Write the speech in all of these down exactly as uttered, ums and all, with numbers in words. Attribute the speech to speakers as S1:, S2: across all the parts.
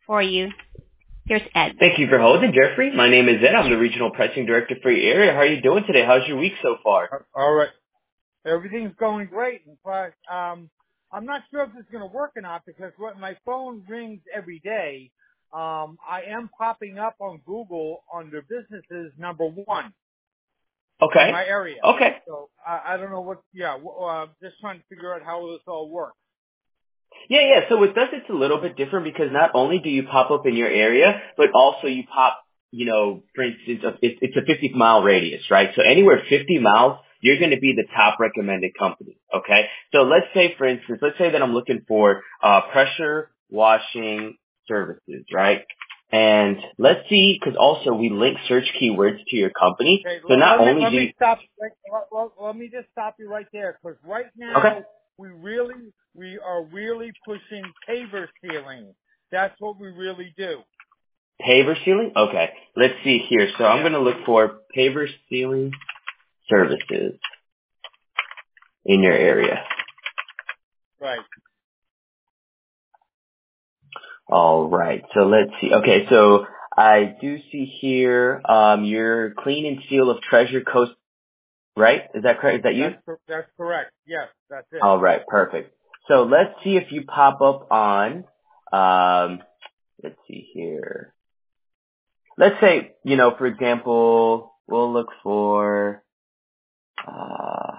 S1: for you. Here's Ed.
S2: Thank you for holding, Jeffrey. My name is Ed. I'm the Regional Pricing Director for your area. How are you doing today? How's your week so far?
S3: All right. Everything's going great. In fact, um, I'm not sure if this is going to work or not because when my phone rings every day, um, I am popping up on Google under businesses number one
S2: Okay.
S3: in my area.
S2: Okay.
S3: So I, I don't know what, yeah, uh, just trying to figure out how this all works.
S2: Yeah, yeah. So with us, it's a little bit different because not only do you pop up in your area, but also you pop, you know, for instance, it's, it's a fifty mile radius, right? So anywhere fifty miles, you're going to be the top recommended company. Okay. So let's say, for instance, let's say that I'm looking for, uh, pressure washing services, right? And let's see, because also we link search keywords to your company.
S3: Okay,
S2: So
S3: let,
S2: not
S3: let me,
S2: only
S3: let
S2: do you,
S3: me stop, let, let, let me just stop you right there because right now,
S2: okay.
S3: we really, we are really pushing paver sealing. That's what we really do.
S2: Paver sealing? Okay. Let's see here. So I'm
S3: Yeah.
S2: going to look for paver sealing services in your area.
S3: Right.
S2: All right. So let's see. Okay. So I do see here, um, your clean and seal of Treasure Coast, right? Is that correct? Is that you?
S3: That's, that's correct. Yes, that's it.
S2: All right. Perfect. So let's see if you pop up on, um, let's see here. Let's say, you know, for example, we'll look for, uh,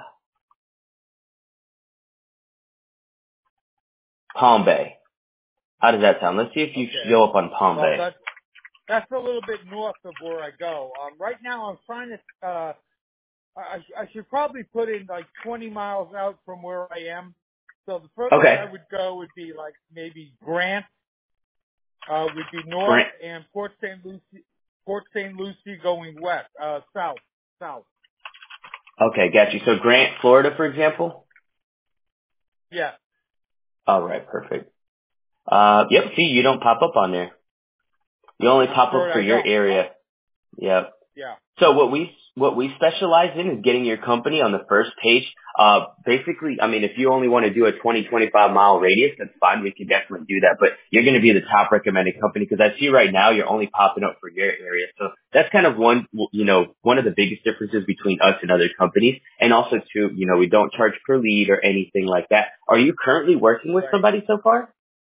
S2: Palm Bay. How does that sound? Let's see if you
S3: Okay.
S2: show up on Palm
S3: Well,
S2: Bay.
S3: that's, that's a little bit north of where I go. Um, right now I'm trying to, uh, I, I should probably put in like twenty miles out from where I am. So the furthest
S2: Okay.
S3: I would go would be like maybe Grant, uh, would be north
S2: Grant.
S3: and Port Saint Lucie, Port Saint Lucie going west, uh, south, south.
S2: Okay, got you. So Grant, Florida, for example?
S3: Yeah.
S2: All right, perfect. Uh, yep, see, you don't pop up on there. You only
S3: I'm
S2: pop up
S3: sure
S2: for
S3: I
S2: your
S3: don't.
S2: area. Yep.
S3: Yeah.
S2: So what we what we specialize in is getting your company on the first page. Uh, basically, I mean, if you only want to do a twenty, twenty-five mile radius, that's fine. We can definitely do that. But you're going to be the top recommended company because I see right now you're only popping up for your area. So that's kind of one, you know, one of the biggest differences between us and other companies. And also, too, you know, we don't charge per lead or anything like that. Are you currently working with
S3: Right.
S2: somebody so far?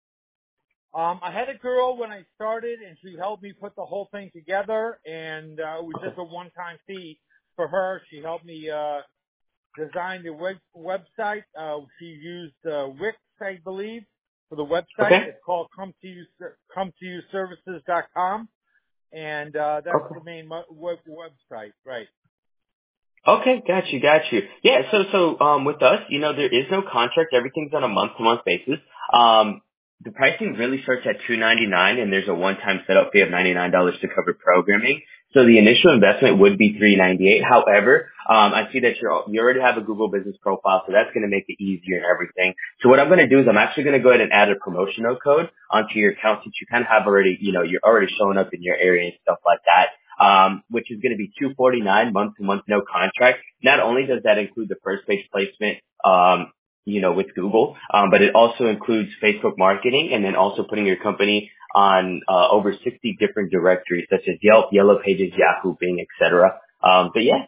S3: Um, I had a girl when I started, and she helped me put the whole thing together, and uh, it was just a one-time fee for her. She helped me uh, design the web- website. Uh, she used uh, Wix, I believe, for the website.
S2: Okay.
S3: It's called come to you come to you services dot com, and uh, that's
S2: Okay.
S3: the main mo- web- website. Right.
S2: Okay, got you, got you. Yeah, so so um with us, you know, there is no contract. Everything's on a month to month basis. Um the pricing really starts at two ninety nine and there's a one time setup fee of ninety nine dollars to cover programming. So the initial investment would be three ninety eight. However, um I see that you're you already have a Google business profile, so that's gonna make it easier and everything. So what I'm gonna do is I'm actually gonna go ahead and add a promotional code onto your account since you kind of have already, you know, you're already showing up in your area and stuff like that. Um, which is going to be two forty-nine month to month, no contract. Not only does that include the first page placement, um, you know, with Google, um, but it also includes Facebook marketing and then also putting your company on uh, over sixty different directories such as Yelp, Yellow Pages, Yahoo, Bing, et cetera. Um, but yeah,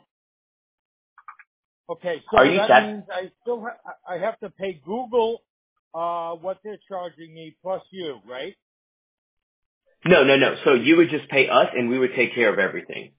S3: Okay.
S2: are
S3: So
S2: you
S3: that
S2: sat?
S3: means I still ha- I have to pay Google uh, what they're charging me plus you, right?
S2: No, no, no. So you would just pay us and we would take care of everything.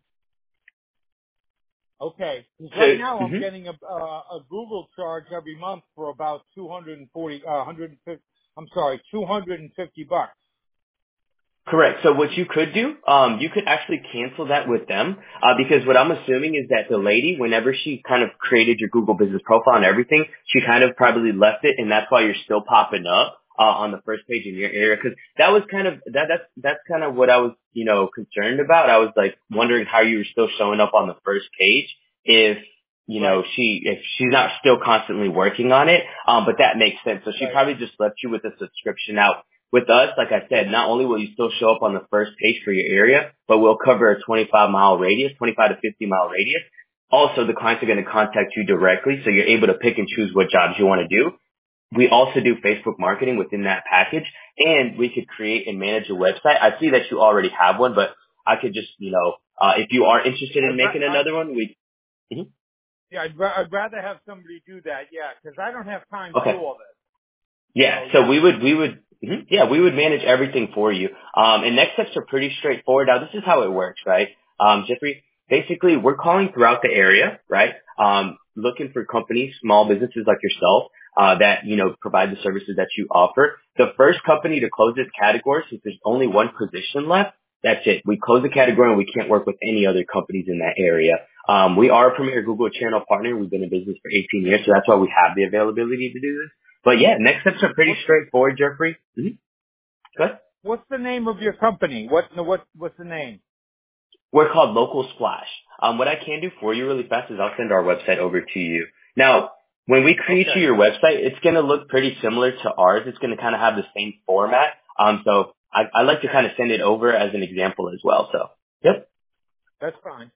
S3: Okay, because
S2: So,
S3: right now I'm
S2: mhm.
S3: getting a uh, a Google charge every month for about two hundred and forty, uh, one hundred fifty. I'm sorry, two hundred and fifty bucks.
S2: Correct. So what you could do, um, you could actually cancel that with them, uh, because what I'm assuming is that the lady, whenever she kind of created your Google business profile and everything, she kind of probably left it, and that's why you're still popping up uh, on the first page in your area. Because that was kind of that that's that's kind of what I was, you know, concerned about. I was like wondering how you were still showing up on the first page if you
S3: Right,
S2: know she if she's not still constantly working on it. Um, but that makes sense. So she
S3: right,
S2: probably just left you with a subscription out. With us, like I said, not only will you still show up on the first page for your area, but we'll cover a twenty-five mile radius, twenty-five to fifty mile radius. Also, the clients are going to contact you directly, so you're able to pick and choose what jobs you want to do. we also do Facebook marketing within that package, and we could create and manage a website. I see that you already have one, but I could just, you know, uh, if you are interested in
S3: I'd, ra-
S2: making
S3: I,
S2: another one, we. Mhm.
S3: yeah, I'd, ra- I'd rather have somebody do that. Yeah, because I don't have time to
S2: Okay.
S3: do all this.
S2: Yeah,
S3: So
S2: so
S3: yeah.
S2: we would, we would, mhm, yeah, we would manage everything for you. Um, and next steps are pretty straightforward. Now, this is how it works, right? Um, Jeffrey, basically, we're calling throughout the area, right? Um, looking for companies, small businesses like yourself, uh, that, you know, provide the services that you offer. The first company to close this category, since there's only one position left, that's it. We close the category and we can't work with any other companies in that area. Um, we are a premier Google channel partner. We've been in business for eighteen years, so that's why we have the availability to do this. But yeah, next steps are pretty
S3: What's
S2: straightforward, Jeffrey. Mm-hmm. Go ahead.
S3: What's the name of your company? What what what's the name?
S2: We're called Local Splash. Um, what I can do for you really fast is I'll send our website over to you. Now, when we create you
S3: Okay.
S2: your website, it's going to look pretty similar to ours. It's going to kind of have the same format. Um, so I, I like to
S3: Okay.
S2: kind of send it over as an example as well. So, yep.
S3: That's fine.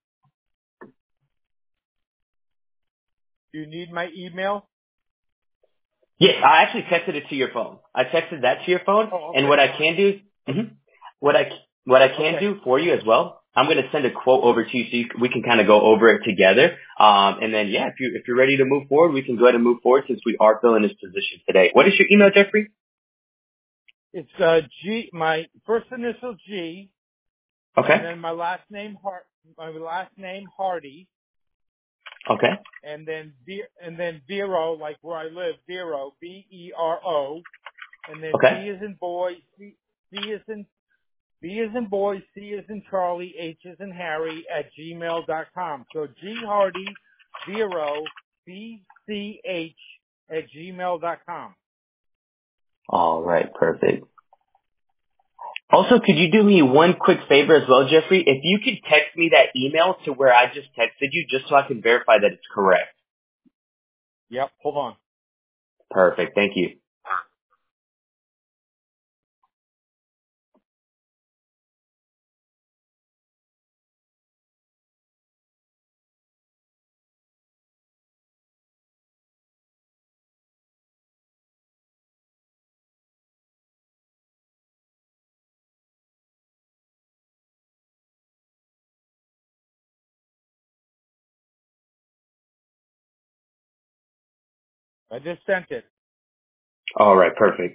S3: Do you need my email?
S2: Yes, I actually texted it to your phone. I texted that to your phone,
S3: Oh,
S2: and
S3: okay,
S2: what I
S3: fine.
S2: can do, mhm, what I what I can
S3: Okay.
S2: do for you as well, I'm going to send a quote over to you so you, c- we can kind of go over it together. Um, and then yeah, if you if you're ready to move forward, we can go ahead and move forward since we are filling this position today. What is your email, Jeffrey?
S3: It's uh G. My first initial G, and
S2: Okay,
S3: then my last name Hart. My last name Hardy,
S2: okay,
S3: and then Ve- and then Vero, like where I live, Vero, B E R O, and then B
S2: okay.
S3: is in boy, C, C is in B is in boy, C is in Charlie, H is in Harry at gmail dot com. So G Hardy Vero B C H at gmail dot com.
S2: All right, perfect. Also, could you do me one quick favor as well, Jeffrey? If you could text me that email to where I just texted you, just so I can verify that it's correct.
S3: Yep. Hold on.
S2: Perfect. Thank you.
S3: I just sent it.
S2: All right, perfect.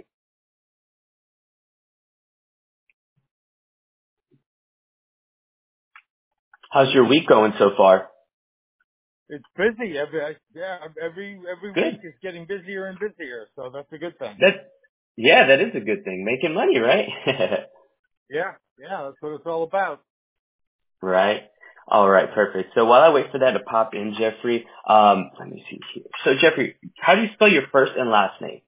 S2: How's your week going so far?
S3: It's busy. Every yeah, every every week
S2: Good.
S3: is getting busier and busier. So that's a good thing.
S2: That, yeah, that is a good thing. Making money, right?
S3: Yeah. Yeah. That's what it's all about.
S2: right. All right, perfect. So while I wait for that to pop in, Jeffrey, um, let me see here. So Jeffrey, how do you spell your first and last name?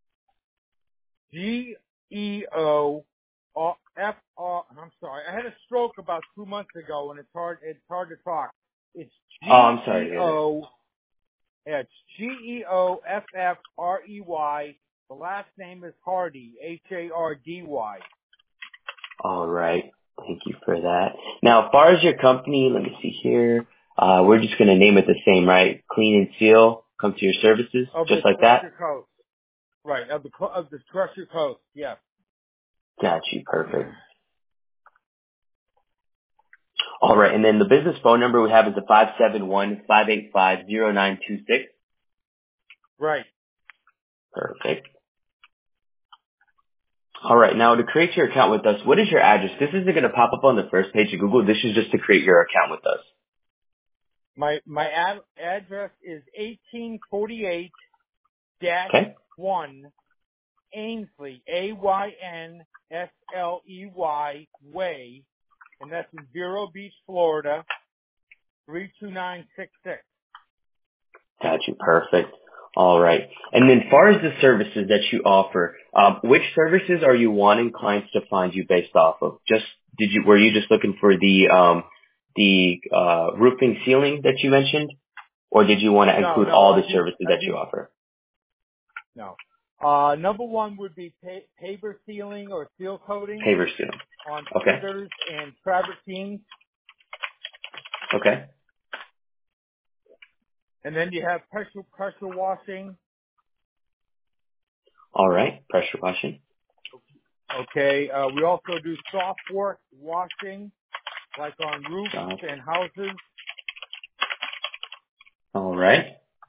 S3: G E O F R. I'm sorry. I had a stroke about two months ago, and it's hard. It's hard to talk. It's
S2: Oh,
S3: G
S2: I'm sorry
S3: E
S2: to hear that.
S3: O. Yeah, it's G E O F F R E Y. The last name is Hardy. H A R D Y.
S2: All right. Thank you for that. Now, as far as your company, let me see here. Uh, we're just going to name it the same, right? Clean and Seal, come to your services,
S3: Of the
S2: just like that?
S3: Crusher Coast. Right. Of the co- of the Crusher Coast. Yes.
S2: Got you. Perfect. All right. And then the business phone number we have is the five seven one, five eight five, zero nine two six.
S3: Right.
S2: Perfect. All right. Now, to create your account with us, what is your address? This isn't going to pop up on the first page of Google. This is just to create your account with us.
S3: My my ad- address is eighteen forty-eight dash
S2: Okay?
S3: one Ainsley, A Y N S L E Y Way, and that's in Vero Beach, Florida, three two nine six six.
S2: Got you. Perfect. All right. And then as far as the services that you offer, um, which services are you wanting clients to find you based off of? Just did you were you just looking for the um, the uh, roofing ceiling that you mentioned, or did you want to
S3: No,
S2: include
S3: no,
S2: all
S3: I
S2: the
S3: do,
S2: services
S3: I
S2: that you
S3: do,
S2: offer?
S3: no. Uh, number one would be pa- paver sealing or seal coating
S2: Paver ceiling.
S3: on
S2: Okay.
S3: fenders and travertines.
S2: Okay.
S3: And then you have pressure, pressure washing
S2: All right. Pressure washing.
S3: Okay. Uh, we also do soft work washing, like on roofs
S2: Soft.
S3: and houses.
S2: All right.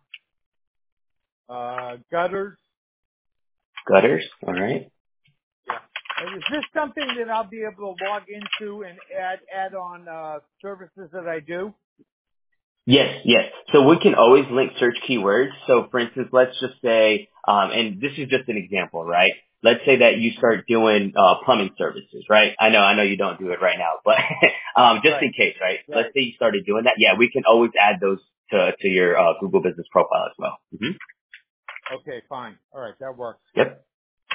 S3: Uh, gutters.
S2: Gutters. All right.
S3: Yeah. And is this something that I'll be able to log into and add add on uh, services that I do?
S2: Yes, yes. So we can always link search keywords. So for instance, let's just say, um, and this is just an example, right? Let's say that you start doing uh, plumbing services, right? I know, I know you don't do it right now, but um, just
S3: Right.
S2: in case, right?
S3: Right.
S2: Let's say you started doing that. Yeah, we can always add those to to your uh, Google Business profile as well. hmm
S3: Okay. Fine. All right. That works.
S2: Yep.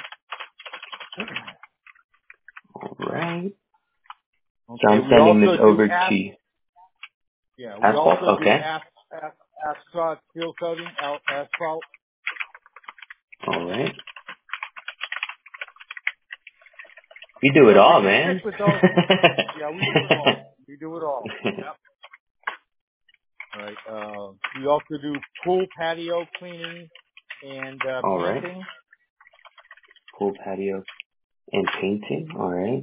S2: All right. So
S3: Okay.
S2: I'm
S3: We
S2: sending this
S3: also do
S2: over to
S3: app.
S2: you.
S3: Yeah. We
S2: Asphalt.
S3: also do
S2: Okay.
S3: asp, asp, asphalt seal coating, al- asphalt.
S2: All right. You do it
S3: So we
S2: all,
S3: can stick
S2: man.
S3: with those. Yeah. We do it all. We do it all. Yep. All right. Uh, we also do pool patio cleaning and uh,
S2: All right.
S3: painting.
S2: Pool patio and painting. All right.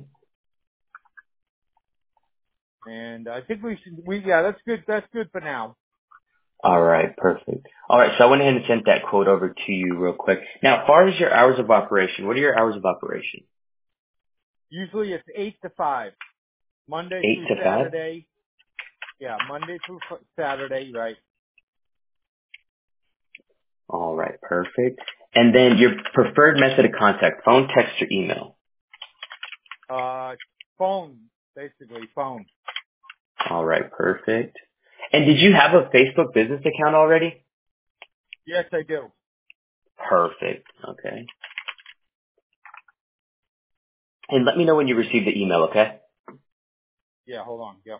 S3: And I think we should. We yeah. That's good. That's good for now.
S2: All right. Perfect. All right. So I went ahead and sent that quote over to you real quick. Now, as far as your hours of operation, what are your hours of operation?
S3: Usually it's eight to five, Monday
S2: Eight
S3: through
S2: to five.
S3: Saturday. Yeah, Monday through f- Saturday, right?
S2: All right. Perfect. And then your preferred method of contact: phone, text, or email.
S3: Uh, phone, basically phone.
S2: All right. Perfect. And did you have a Facebook business account already?
S3: Yes, I do.
S2: Perfect. Okay. And let me know when you receive the email, okay?
S3: Yeah, hold on. Yep.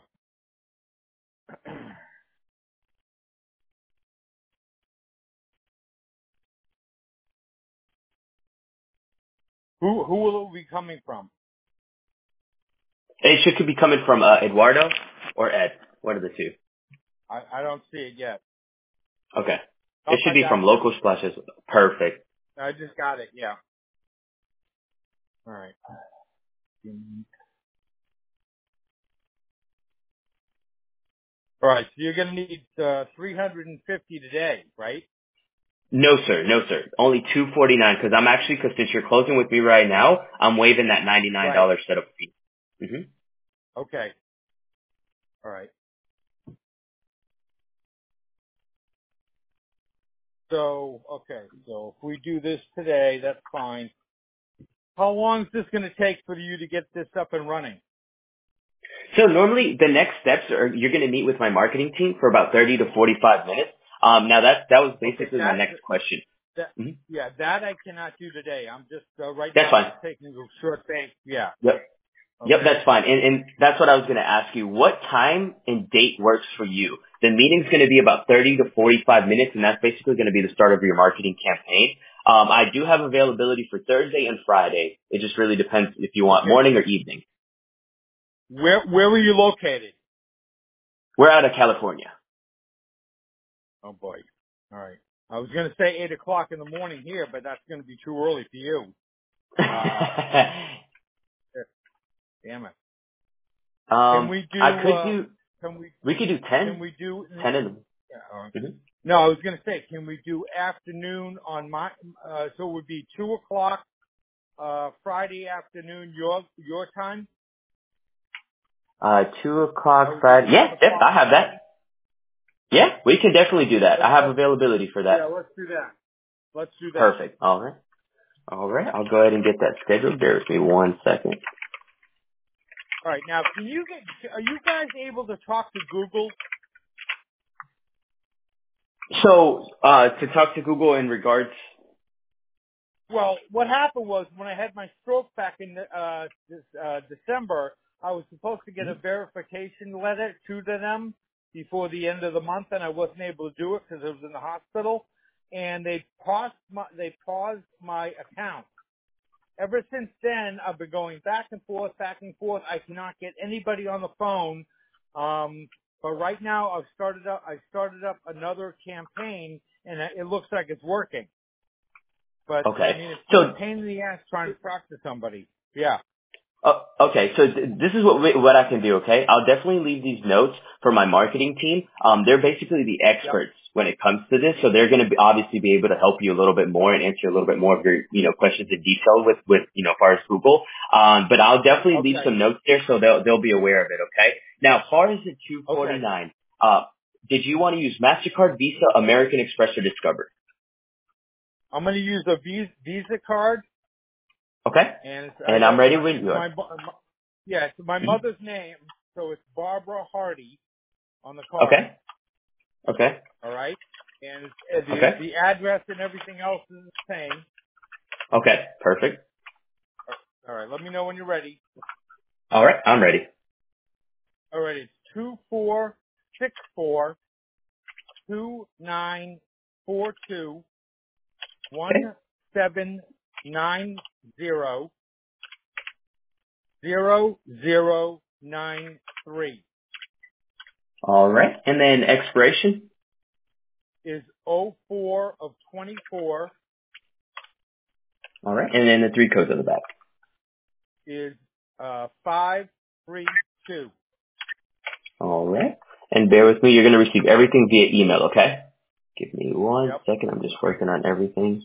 S3: who who will it be coming from?
S2: It should be coming from uh, Eduardo or Ed. One of the two.
S3: I I don't see it yet.
S2: Okay.
S3: Oh,
S2: It should
S3: I
S2: be from
S3: got you.
S2: Local Splashes. Perfect.
S3: I just got it. Yeah. All right. All right. So you're gonna need uh, three hundred fifty today, right?
S2: No, sir. No, sir. Only two forty nine because I'm actually because since you're closing with me right now, I'm waiving that ninety nine
S3: Right.
S2: dollars setup fee. hmm
S3: Okay. All right. So okay. So if we do this today, that's fine. How long is this going to take for you to get this up and running?
S2: So normally the next steps are you're going to meet with my marketing team for about thirty to forty five minutes. Um, now that that was
S3: Okay,
S2: basically my
S3: that
S2: next question.
S3: that
S2: hmm
S3: yeah, that I cannot do today. I'm just uh, right
S2: That's
S3: now. I'm
S2: fine.
S3: just taking a short break. Yeah.
S2: Yep. Yep,
S3: Okay.
S2: that's fine. And, and that's what I was going to ask you. What time and date works for you? The meeting's going to be about thirty to forty-five minutes, and that's basically going to be the start of your marketing campaign. Um, I do have availability for Thursday and Friday. It just really depends if you want
S3: Okay.
S2: morning or evening.
S3: Where where were you located?
S2: We're out of California.
S3: Oh boy. All right. I was going to say eight o'clock in the morning here, but that's going to be too early for you. Uh, damn it. Can
S2: um,
S3: we
S2: I
S3: do?
S2: could
S3: Uh,
S2: do,
S3: can we?
S2: we could do
S3: Can
S2: ten,
S3: we do?
S2: ten in
S3: Yeah, all right.
S2: the, mhm.
S3: No, I was going to say, can we do afternoon on my? Uh, so it would be two o'clock uh, Friday afternoon your your time.
S2: uh, two
S3: That
S2: o'clock
S3: would be
S2: Friday. Yeah,
S3: one
S2: yep,
S3: o'clock
S2: I have that.
S3: Friday.
S2: Yeah, we can definitely do that.
S3: Let's,
S2: I have
S3: let's,
S2: availability for
S3: yeah,
S2: that.
S3: let's do that. Let's do that.
S2: Perfect. All right. All right, I'll go ahead and get that scheduled. Bear with me one second.
S3: All right. Now, can you get? Are you guys able to talk to Google?
S2: So, uh, to talk to Google in regards,
S3: Well, what happened was when I had my stroke back in uh, this, uh, December, I was supposed to get a verification letter to them before the end of the month, and I wasn't able to do it because I was in the hospital. And they paused my they paused my account. Ever since then, I've been going back and forth, back and forth. I cannot get anybody on the phone. Um, but right now, I've started up. I started up another campaign, and it looks like it's working. But
S2: Okay.
S3: I mean, it's
S2: So,
S3: a pain in the ass trying to talk to somebody. Yeah.
S2: uh, okay. So th- this is what we- what I can do. Okay. I'll definitely leave these notes for my marketing team. Um, they're basically the
S3: Yep.
S2: experts when it comes to this, so they're going to be obviously be able to help you a little bit more and answer a little bit more of your you know questions in detail with with you know as far as Google. Um, but I'll definitely leave
S3: Okay.
S2: some notes there so they'll they'll be aware of it. Okay. Now, as far as the two
S3: Okay.
S2: forty-nine, uh, did you want to use Mastercard, Visa, American Express, or Discover?
S3: I'm going to use a Visa, Visa card,
S2: Okay.
S3: and it's, I
S2: And I'm
S3: got
S2: ready
S3: my,
S2: when
S3: it's
S2: you are.
S3: my, mo- my yeah, it's my
S2: Mhm.
S3: mother's name, so it's Barbara Hardy on the card.
S2: Okay. Okay.
S3: All right, and it's, uh, the
S2: Okay.
S3: the address and everything else is the same.
S2: Okay. Perfect.
S3: All right, let me know when you're ready.
S2: All right. I'm ready.
S3: All right, it's two four six four two nine four two one
S2: Okay.
S3: seven nine zero zero zero nine three.
S2: All right. And then expiration.
S3: Is oh four of twenty-four.
S2: All right. And then the three codes on the back.
S3: Is uh five three two.
S2: All right. And bear with me. You're going to receive everything via email. Okay. Give me one
S3: Yep.
S2: second. I'm just working on everything.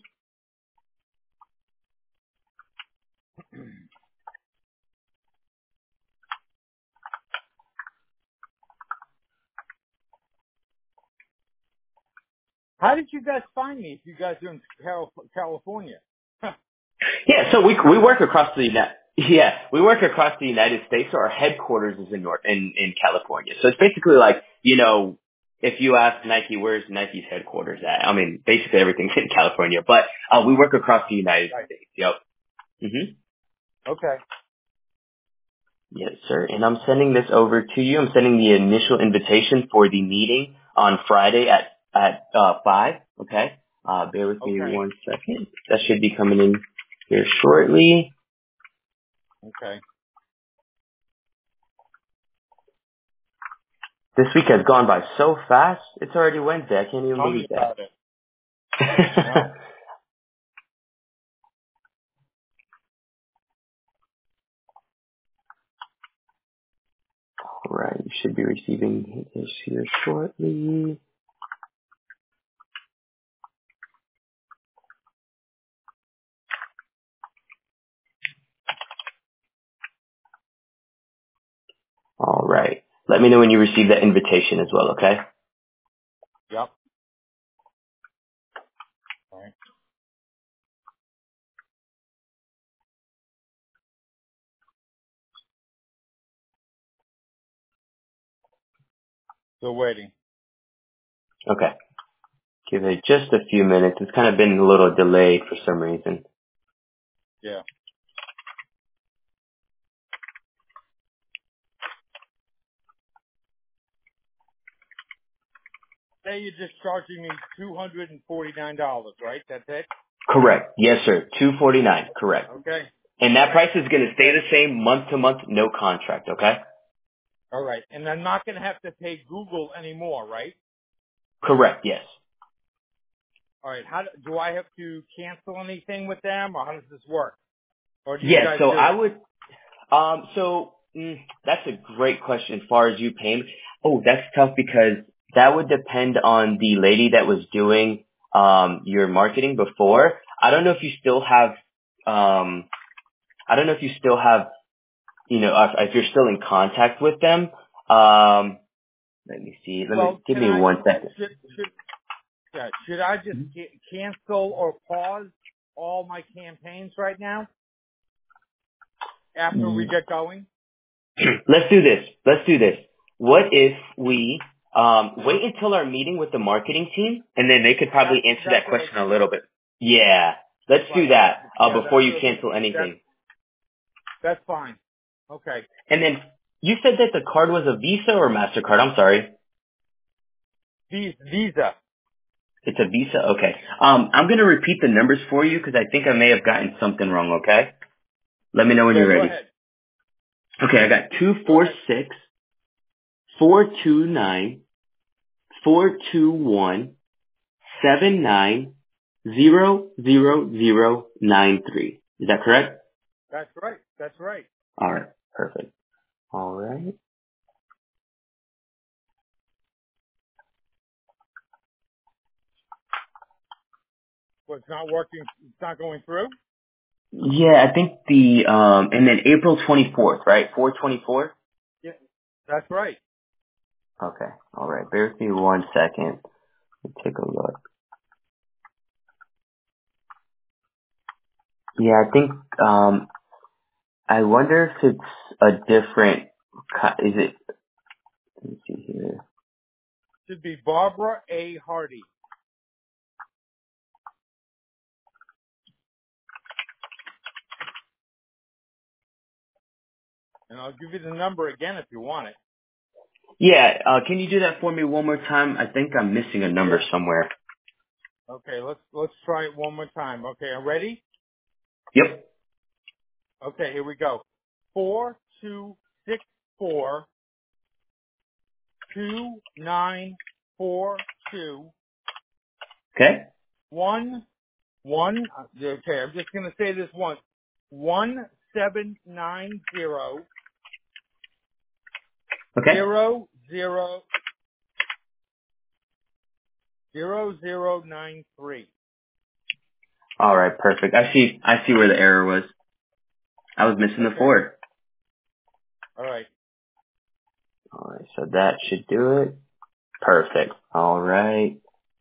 S3: How did you guys find me if you guys are in Cal- California?
S2: Yeah. So we we work across the United. Yeah, we work across the United States. So our headquarters is in North in in California. So it's basically like you know, if you ask Nike, where's Nike's headquarters at? I mean, basically everything's in California. But uh, we work across the United
S3: Right.
S2: States. Yep. Mhm.
S3: Okay.
S2: Yes, sir. And I'm sending this over to you. I'm sending the initial invitation for the meeting on Friday at at uh, five. Okay. Uh, bear with me
S3: Okay.
S2: one second. That should be coming in here shortly.
S3: Okay.
S2: This week has gone by so fast. It's already Wednesday. I can't even
S3: Tell me
S2: believe that.
S3: about it. Well,
S2: All right. You should be receiving this here shortly. All right. Let me know when you receive that invitation as well. Okay.
S3: yep. All right. Still waiting.
S2: Okay. Give it just a few minutes. It's kind of been a little delayed for some reason.
S3: Yeah. Say you're just charging me two hundred and forty-nine dollars, right? That's it?
S2: Correct. Yes, sir. two forty-nine. Correct.
S3: Okay.
S2: And that price is going to stay
S3: Okay.
S2: the same month to month, no contract. Okay.
S3: All right. And I'm not going to have to pay Google anymore, right?
S2: Correct. Yes.
S3: All right. How do, do I have to cancel anything with them, or how does this work? Or do you
S2: Yes.
S3: guys
S2: So
S3: do
S2: I
S3: it?
S2: would. Um. So mm, that's a great question. As far as you paying, oh, that's tough because that would depend on the lady that was doing um your marketing before. I don't know if you still have. Um. I don't know if you still have. You know, if, if you're still in contact with them. Um. Let me see. Let me
S3: Well,
S2: give
S3: can
S2: me
S3: I
S2: one second.
S3: should should yeah, should I just ca- cancel or pause all my campaigns right now after we get going?
S2: Let's do this. Let's do this. What if we um, wait until our meeting with the marketing team, and then they could
S3: That's
S2: probably answer
S3: that's
S2: that
S3: what I
S2: question a little bit. Yeah, let's do
S3: right.
S2: that uh,
S3: Yeah,
S2: before
S3: that's
S2: you
S3: what
S2: cancel
S3: that
S2: anything.
S3: that's fine. Okay.
S2: And then you said that the card was a Visa or Mastercard. I'm sorry,
S3: Vis- Visa.
S2: it's a Visa. Okay. Um, I'm gonna repeat the numbers for you because I think I may have gotten something wrong. Okay. Let me know when
S3: Okay,
S2: you're
S3: go
S2: ready.
S3: ahead.
S2: Okay, I got two
S3: Go
S2: four
S3: ahead.
S2: six four two nine four two one seven nine zero zero zero nine three. Is that correct?
S3: That's right. That's right.
S2: All right. Perfect. All right.
S3: Well, it's not working. It's not going through.
S2: Yeah, I think the um and then April twenty-fourth, right? four twenty-four?
S3: Yeah, that's right.
S2: Okay. All right. Bear with me one second. Let me take a look. Yeah, I think um I wonder if it's a different ki- is it let me see here.
S3: Should be Barbara A. Hardy. And I'll give you the number again if you want it.
S2: Yeah, uh can you do that for me one more time? I think I'm missing a number
S3: Yeah.
S2: somewhere.
S3: Okay, let's let's try it one more time. Okay, I'm ready?
S2: Yep.
S3: Okay, here we go. Four two six four two nine four two
S2: Okay?
S3: one one. Okay, I'm just gonna say this once. One seven nine zero
S2: Okay?
S3: zero zero zero zero nine three.
S2: All right, perfect. I see I see where the error was. I was missing the
S3: Okay.
S2: four.
S3: All right.
S2: All right, so that should do it. Perfect. All right.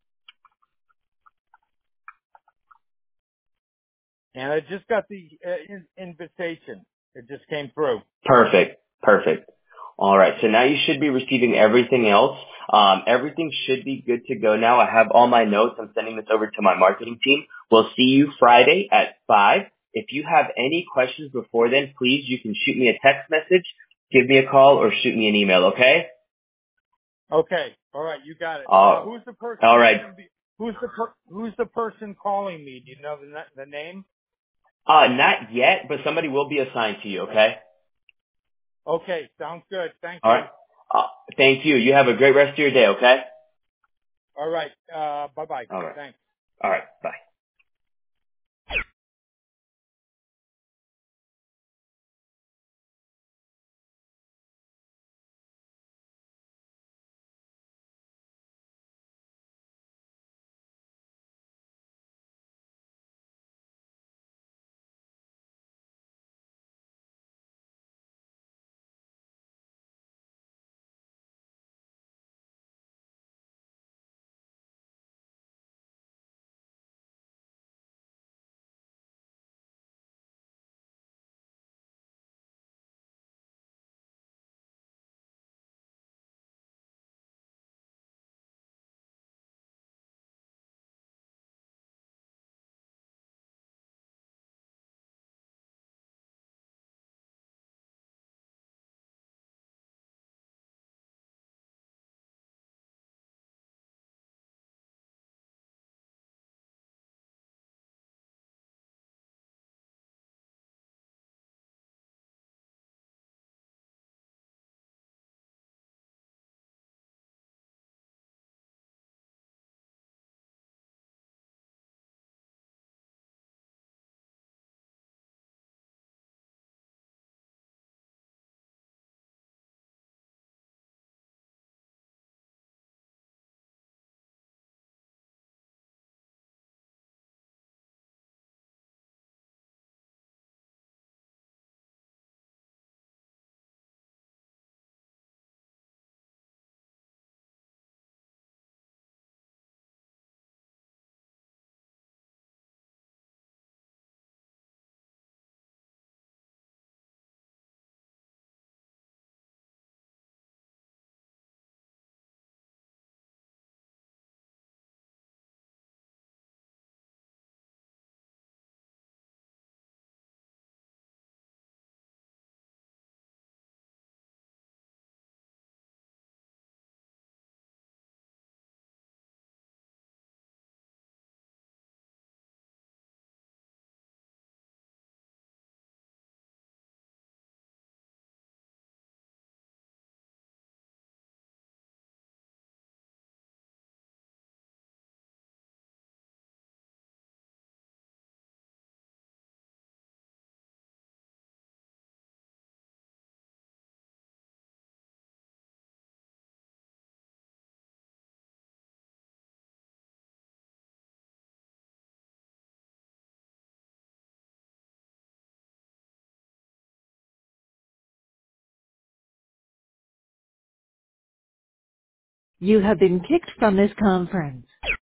S3: And I just got the uh, in- invitation. It just came through.
S2: Perfect. Perfect. All right. So now you should be receiving everything else. Um, everything should be good to go now. I have all my notes. I'm sending this over to my marketing team. We'll see you Friday at five. If you have any questions before then, please, you can shoot me a text message, give me a call, or shoot me an email, okay?
S3: Okay. All right. You got it. Uh,
S2: Uh,
S3: who's the person
S2: all
S3: that's
S2: right.
S3: going to be? Who's the per, Who's the person calling me? Do you know the na- the name?
S2: Uh, not yet, but somebody will be assigned to you, okay?
S3: Okay. Sounds good. Thank
S2: All
S3: you.
S2: right. Uh, thank you. You have a great rest of your day, okay?
S3: All right. Uh, bye bye.
S2: All right.
S3: Thanks.
S2: All right. Bye.
S4: You have been kicked from this conference.